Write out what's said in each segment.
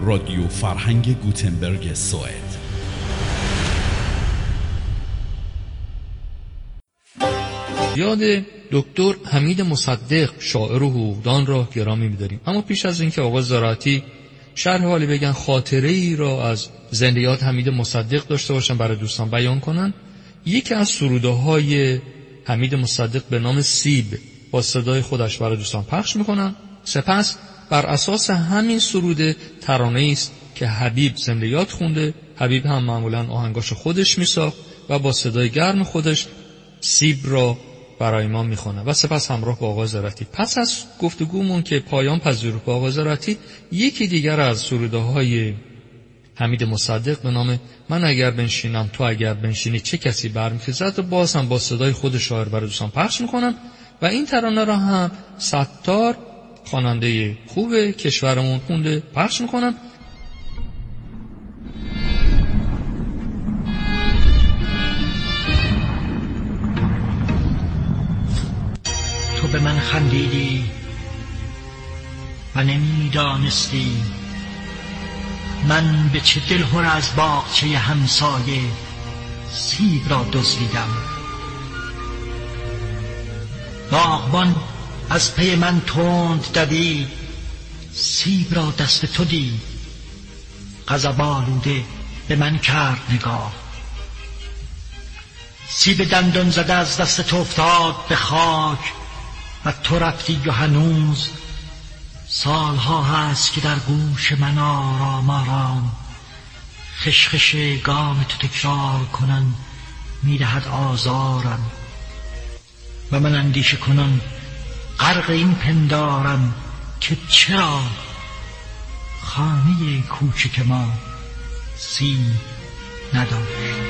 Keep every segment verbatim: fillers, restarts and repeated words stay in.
رادیو فرهنگ گوتنبرگ سوئد. یاد دکتر حمید مصدق شاعر و حقوقدان را گرامی می‌داریم. اما پیش از اینکه آقا زراعتی شرح حالی بگن، خاطره ای را از زندگیات حمید مصدق داشته باشن برای دوستان بیان کنن، یکی از سروده های حمید مصدق به نام سیب با صدای خودش برای دوستان پخش میکنن. سپس بر اساس همین سروده ترانه‌ای است که حبیب زندگیات خونده. حبیب هم معمولا آهنگاش خودش میساخت و با صدای گرم خودش سیب را برای ما میخونه و سپس همراه با آقا زراعتی. پس از گفتگومون که پایان پذیر با آقا زراعتی، یکی دیگر از سروده های حمید مصدق به نام من اگر بنشینم تو اگر بنشینی چه کسی برمیخیزد و باز هم با صدای خود شاعر برای دوستان پخش میکنن و این ترانه را هم ستار خواننده خوب کشورمون خونده پخش میکنن. تو به من خندیدی و نمیدانستی من به چه دلهره از باغچه همسایه سیب را دزدیدم. باغبان از پی من تند دوید، سیب را دست تو دید، غضب آلوده به من کرد نگاه. سیب دندان زده از دست تو افتاد به خاک و تو رفتی و هنوز سالها هست که در گوش من آرام آرام خشخش گام تو تکرار کنن میدهد آزارم و من اندیشه کنن غرق این پندارم که چرا خانه کوچک ما سیب نداشت.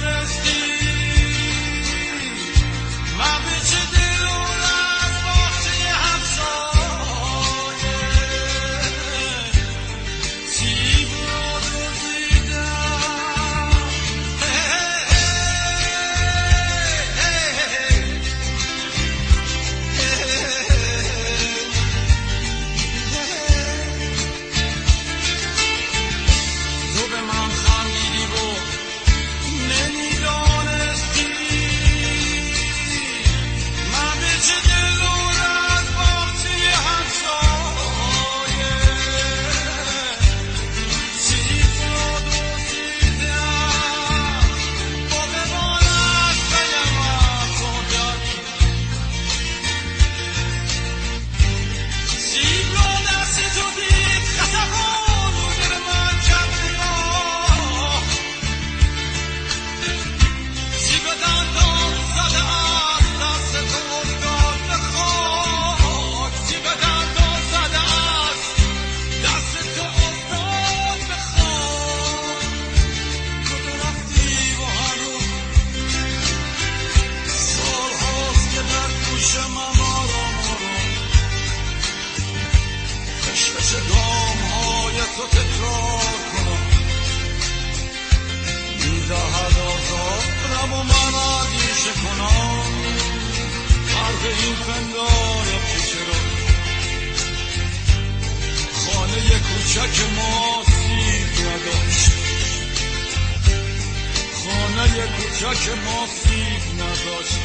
من به چه دل و از باخت میپندارم که چرا خانه کوچک ما سیب نداشت، خانه کوچک ما سیب نداشت.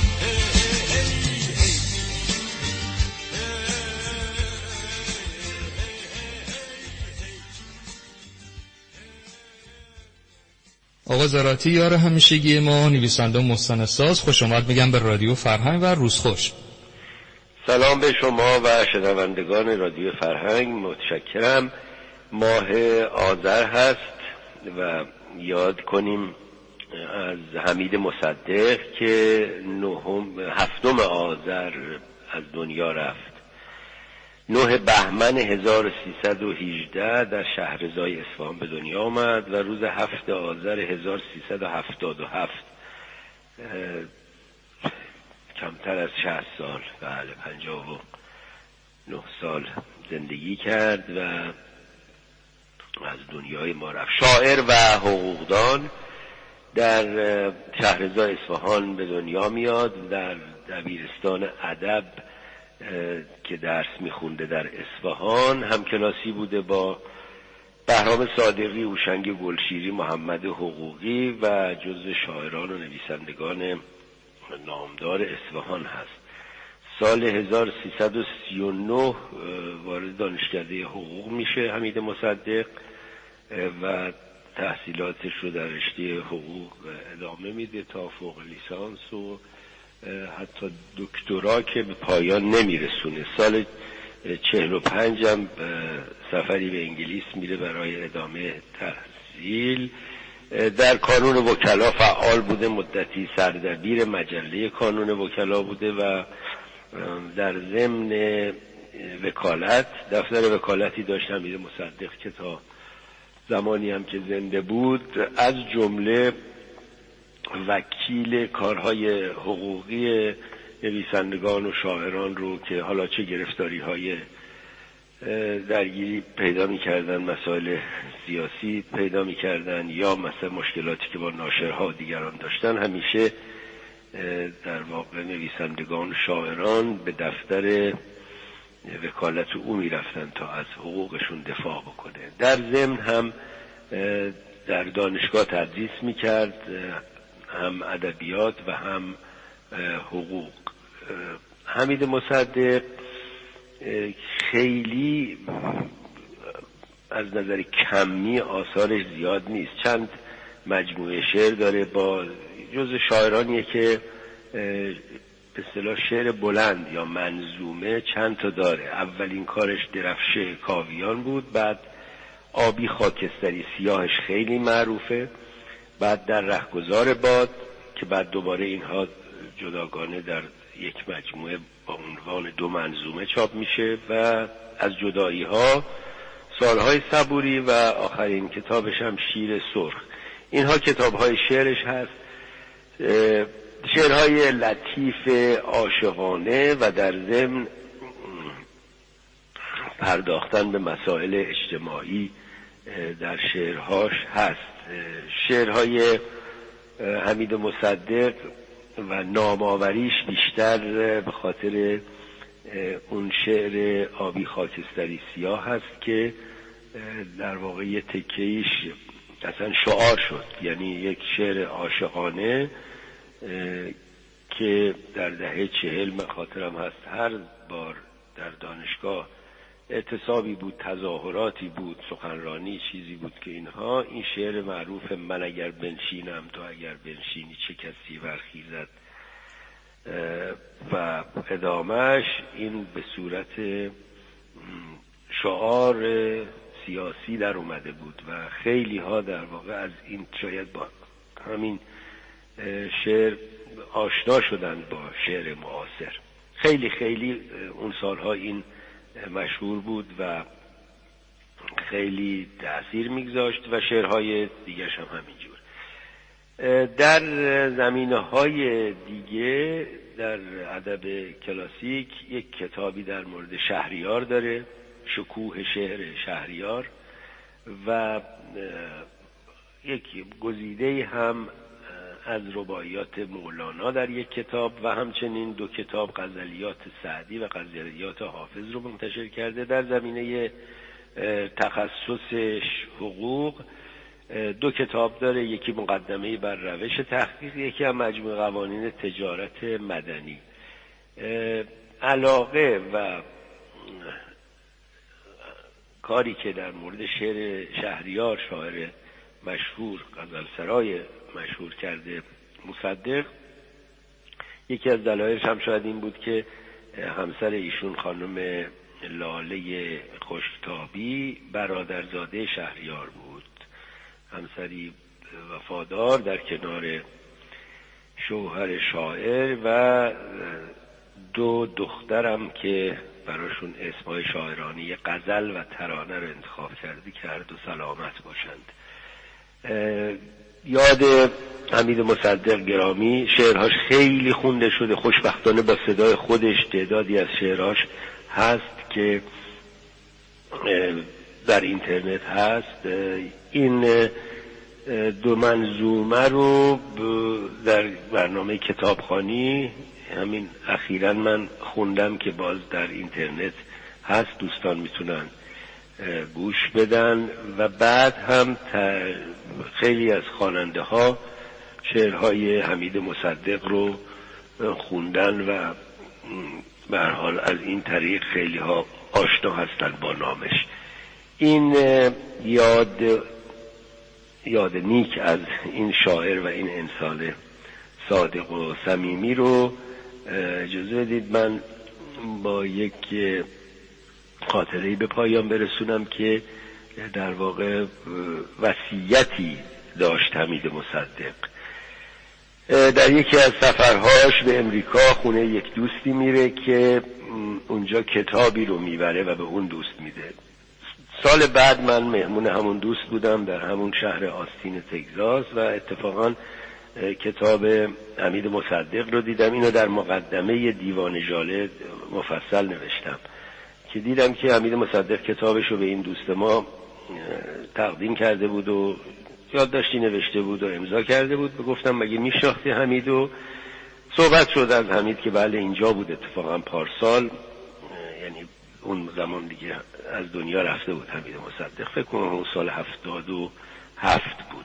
آقا زراعتی یار همیشگی ما، نویسنده و مستندساز، خوش آمد میگم به رادیو فرهنگ و روز خوش. سلام به شما و شنوندگان رادیو فرهنگ، متشکرم. ماه آذر هست و یاد کنیم از حمید مصدق که نهم هفتم آذر از دنیا رفت. نه بهمن هزار و سیصد و هجده در شهرزای اصفهان به دنیا آمد و روز هفت آذر هزار و سیصد و هفتاد و هفت، کمتر از شصت سال، بله پنجاه و نه سال زندگی کرد و از دنیای ما رفت. شاعر و حقوقدان در شهرزای اصفهان به دنیا میاد. در دبیرستان ادب که درس میخونده در اصفهان هم کلاسی بوده با بهرام صادقی، هوشنگ گلشیری، محمد حقوقی و جزو شاعران و نویسندگان نامدار اصفهان هست. سال هزار و سیصد و سی و نه وارد دانشکده حقوق میشه حمید مصدق و تحصیلاتش رو در رشته حقوق ادامه میده تا فوق لیسانس و حتی دکترا که به پایان نمیرسونه. سال چهل و پنج هم سفری به انگلیس میره برای ادامه تحصیل. در کانون وکلا فعال بوده، مدتی سردبیر مجله کانون وکلا بوده و در ضمن وکالت دفتر وکالتی داشت حمید مصدق که تا زمانی هم که زنده بود از جمله وکیل کارهای حقوقی نویسندگان و شاعران رو که حالا چه گرفتاری های درگیری پیدا می‌کردن، مسائل سیاسی پیدا می‌کردن یا مثلا مشکلاتی که با ناشرها و دیگران داشتن، همیشه در واقع نویسندگان و شاعران به دفتر وکالت او می‌رفتن تا از حقوقشون دفاع بکنه. در ضمن هم در دانشگاه تدریس می‌کرد، هم ادبیات و هم حقوق. حمید مصدق خیلی از نظر کمی آثارش زیاد نیست. چند مجموعه شعر داره، با جز شاعرانیه که به اصطلاح شعر بلند یا منظومه چند تا داره. اولین کارش درفشه کاویان بود، بعد آبی خاکستری سیاهش خیلی معروفه، بعد در رهگذار باد که بعد دوباره اینها جداگانه در یک مجموعه با عنوان دو منظومه چاپ میشه و از جدایی ها، سالهای صبوری و آخرین کتابش هم شیر سرخ. اینها کتاب های شعرش هست، شعرهای لطیف عاشقانه و در ضمن پرداختن به مسائل اجتماعی در شعرهاش هست. شعرهای حمید مصدق و نامآوریش بیشتر به خاطر اون شعر آبی خاکستری سیاه هست که در واقع یه تکه‌ایش اصلا شعار شد، یعنی یک شعر عاشقانه که در دهه چهل من خاطرم هست هر بار در دانشگاه اعتصابی بود، تظاهراتی بود، سخنرانی چیزی بود که اینها این شعر معروف من اگر بنشینم تو اگر بنشینی چه کسی برخیزد و ادامهش این به صورت شعار سیاسی در اومده بود و خیلی ها در واقع از این شاید با همین شعر آشنا شدن با شعر معاصر. خیلی خیلی اون سالها این مشهور بود و خیلی تأثیر میگذاشت و شعرهای دیگرش هم همینجور. در زمینه‌های دیگه در ادب کلاسیک یک کتابی در مورد شهریار داره، شکوه شعر شهریار، و یک گزیده هم از رباعیات مولانا در یک کتاب و همچنین دو کتاب غزلیات سعدی و غزلیات حافظ رو منتشر کرده. در زمینه تخصصش حقوق دو کتاب داره، یکی مقدمه بر روش تحقیق، یکی هم مجموع قوانین تجارت مدنی. علاقه و کاری که در مورد شعر شهریار، شاعر مشهور غزلسرای مشهور کرده مصدق، یکی از دلایلش هم شاید این بود که همسر ایشون خانم لاله خوشتابی برادرزاده شهریار بود، همسری وفادار در کنار شوهر شاعر و دو دخترم که براشون اسمای شاعرانی غزل و ترانه رو انتخاب کرده که هر دو سلامت باشند. یاد حمید مصدق گرامی، شعرهاش خیلی خونده شده، خوشبختانه با صدای خودش تعدادی از شعرهاش هست که در اینترنت هست. این دو منظومه رو در برنامه کتابخوانی همین اخیراً من خوندم که باز در اینترنت هست، دوستان میتونن گوش بدن. و بعد هم خیلی از خواننده ها شعرهای حمید مصدق رو خوندن و به هر حال از این طریق خیلی ها آشنا هستن با نامش. این یاد یاد نیک از این شاعر و این انسان صادق و صمیمی رو اجازه بدید من با یک خاطره‌ای به پایان برسونم که در واقع وصیتی داشت حمید مصدق. در یکی از سفرهاش به امریکا خونه یک دوستی میره که اونجا کتابی رو میبره و به اون دوست میده. سال بعد من مهمون همون دوست بودم در همون شهر آستین تگزاس و اتفاقاً کتاب حمید مصدق رو دیدم. اینو در مقدمه دیوان ژاله مفصل نوشتم که دیدم که حمید مصدق کتابش رو به این دوست ما تقدیم کرده بود و یادداشتی نوشته بود و امضا کرده بود. گفتم مگه میشناختی حمیدو؟ صحبت شد از حمید که بله اینجا بود، اتفاقا پارسال، یعنی اون زمان دیگه از دنیا رفته بود حمید مصدق، فکر کنم اون سال هفتاد و هفت بود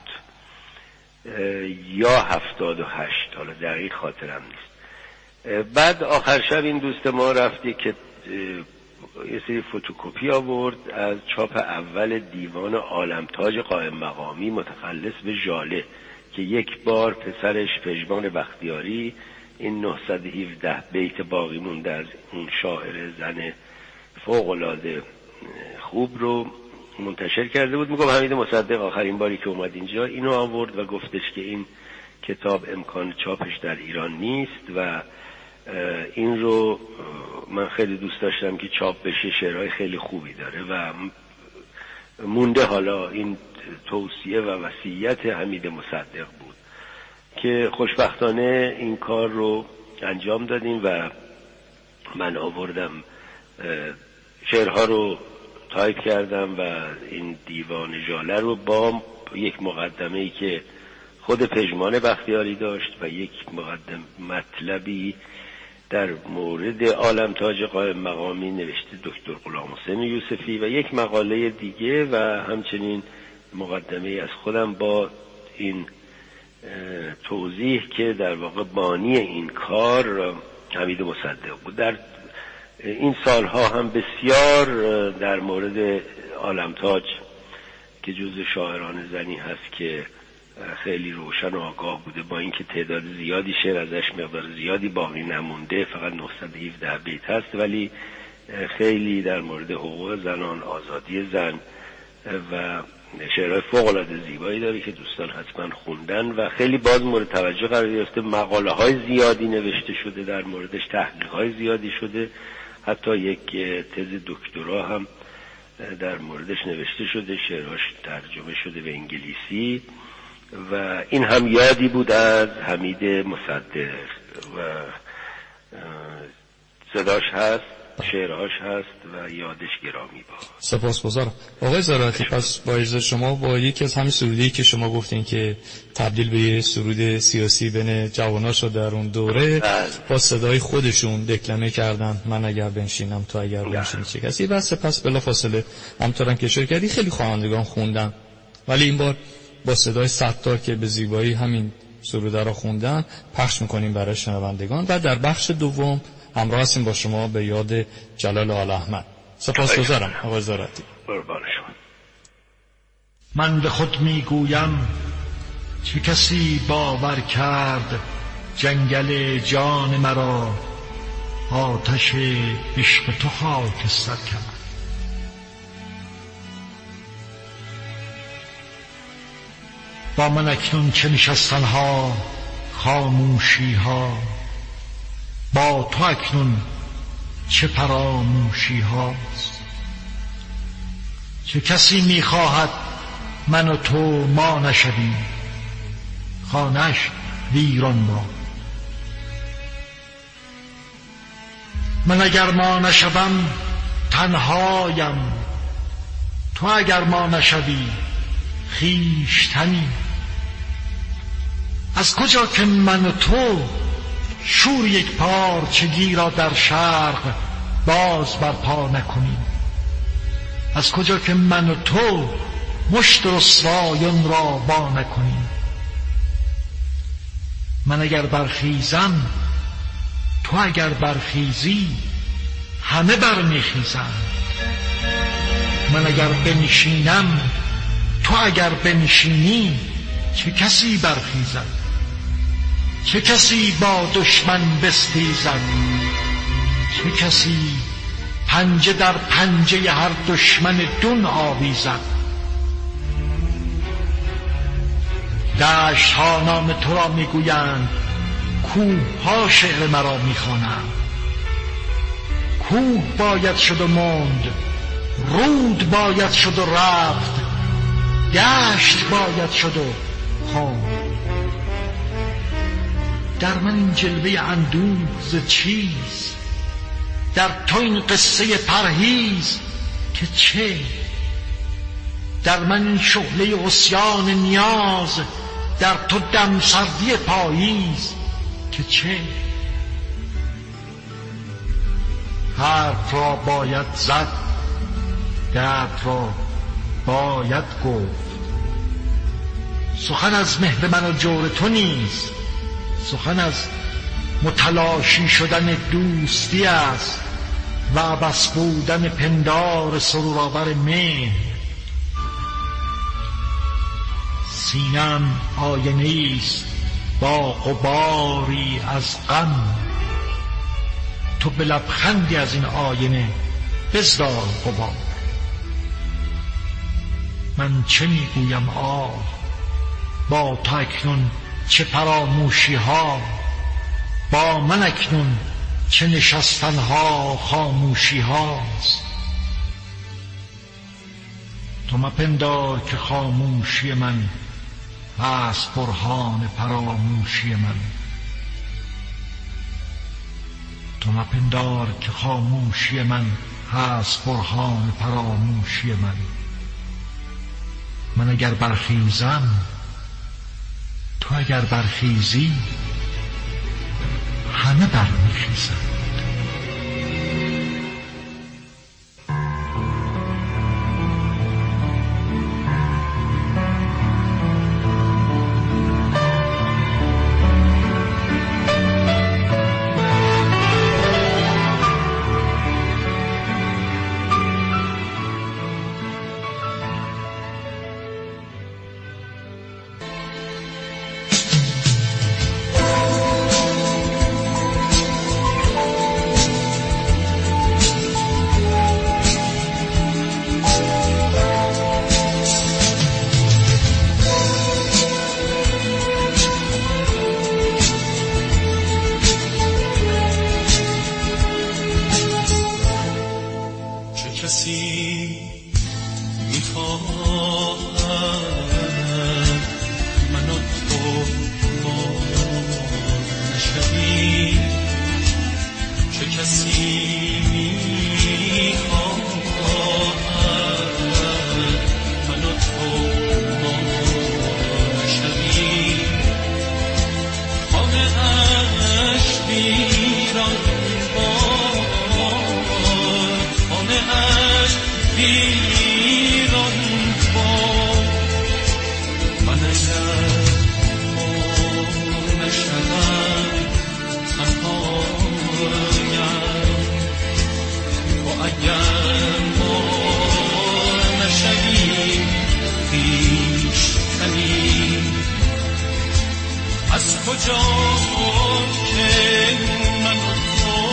یا هفتاد و هشت، حالا دقیق خاطرم نیست. بعد آخر شب این دوست ما رفت که یه سری فتوکپی آورد از چاپ اول دیوان عالمتاج قائم مقامی متخلص به ژاله که یک بار پسرش پژمان بختیاری این نهصد و هفده بیت باقی مونده از اون شاعر زن فوق‌العاده خوب رو منتشر کرده بود. میگم حمید مصدق آخرین باری که اومد اینجا اینو آورد و گفتش که این کتاب امکان چاپش در ایران نیست و این رو من خیلی دوست داشتم که چاپ بشه، شعرهای خیلی خوبی داره و مونده. حالا این توصیه و وصیت حمید مصدق بود که خوشبختانه این کار رو انجام دادیم و من آوردم شعرها رو تایپ کردم و این دیوان ژاله رو با یک مقدمه‌ای که خود پژمان بختیاری داشت و یک مقدم مطلبی در مورد عالمتاج قائم مقامی نوشته دکتر غلامحسین یوسفی و یک مقاله دیگه و همچنین مقدمه از خودم با این توضیح که در واقع بانی این کار حمید مصدق بود. در این سالها هم بسیار در مورد عالمتاج که جزو شاعران زنی هست که خیلی روشن و آگاه بوده، با اینکه تعداد زیادی شعر ازش مقدار زیادی باقی نمونده، فقط نهصد و هفده بیت هست، ولی خیلی در مورد حقوق زنان، آزادی زن و شعرهای فوق‌العاده زیبایی داره که دوستان حتما خوندن و خیلی باز مورد توجه قرار گرفته. مقاله های زیادی نوشته شده در موردش، تحقیق های زیادی شده، حتی یک تز دکترا هم در موردش نوشته شده، شعرهاش ترجمه شده به انگلیسی و این هم یادی بود از حمید مصدق و صداش هست. شعرهاش هست و یادش گرامی با. سپاسگزارم آقای زراعتی. پس با اجازه شما با یکی از همین سرودی که شما گفتین که تبدیل به یه سرود سیاسی بین جوان‌ها شد در اون دوره، با صدای خودشون دکلمه کردن من اگر بنشینم تو اگر بنشینی چه کسی، و سپس بلافاصله همطورم که اشاره کردی خیلی خوانندگان خوندن، ولی این بار با صدای ستار که به زیبایی همین سروده را خوندن پخش میکنیم برای شنوندگان و در بخش دوم همراه هستیم با شما به یاد جلال آل احمد. سپاسگزارم آقای زراعتی. قربان شما. من به خود میگویم چه کسی باور کرد جنگل جان مرا آتش عشق تو خاکستر کرد. با من اکنون چه نشستن ها خاموشی ها، با تو اکنون چه فراموشی هاست. چه کسی میخواهد من و تو ما نشویم، خانه‌اش ویران باد. من اگر ما نشوم تنهایم، تو اگر ما نشوی خویشتنی. از کجا که من و تو شور یک پارچگی را در شرق باز برپا نکنیم، از کجا که من و تو مشت رسوایان را وا نکنیم. من اگر برخیزم تو اگر برخیزی همه برمیخیزند. من اگر بنشینم تو اگر بنشینی چه کسی برخیزد، چه کسی با دشمن بستیزد، چه کسی پنجه در پنجه هر دشمن دون آویزد. دشت ها نام تو را میگویند، کوه ها شعر مرا میخوانند. کوه باید شد و ماند، رود باید شد و رفت، دشت باید شد و خواند. در من این جلوه اندوه ز چیز، در تو این قصه پرهیز که چه. در من این شعله عصیان نیاز، در تو دم سردی پاییز که چه. حرف را باید زد، درد را باید گفت. سخن از مهر من و جور تو نیست، سخن از متلاشی شدن دوستی است و بس بودن پندار سرورآور مهر. سینم آینه است با غباری از غم، تو به لبخندی از این آینه بزدار غبار. من چه میگویم آه، با تو اکنون چه فراموشی ها، با من اکنون چه نشستن ها خاموشی هاست. تو مپندار که خاموشی من هست برهان فراموشی من. تو مپندار که خاموشی من هست برهان فراموشی من. من اگر برخیزم تو اگر برخیزی همه برمیخیزند. از کجا که من و تو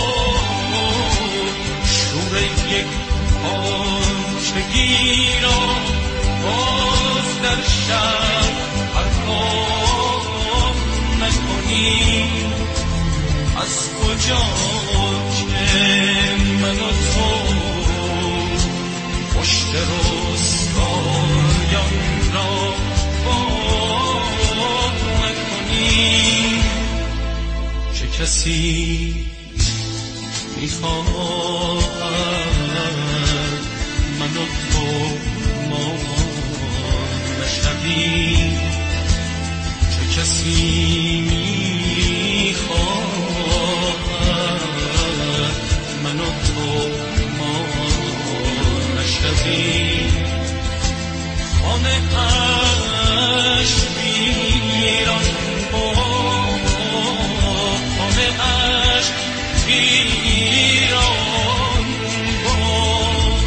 شور یک پاچگی را باز در شب پرهام نکنیم؟ از کجا که من و تو پشت رستایان را باز نکنیم؟ چه کسی میخواهد من و تو ما نشویم؟ چه کسی میخواهد من و تو ما نشویم؟ خانه اش ویران باد، خانه اش ویران باد.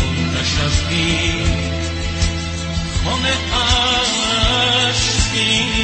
خانه اش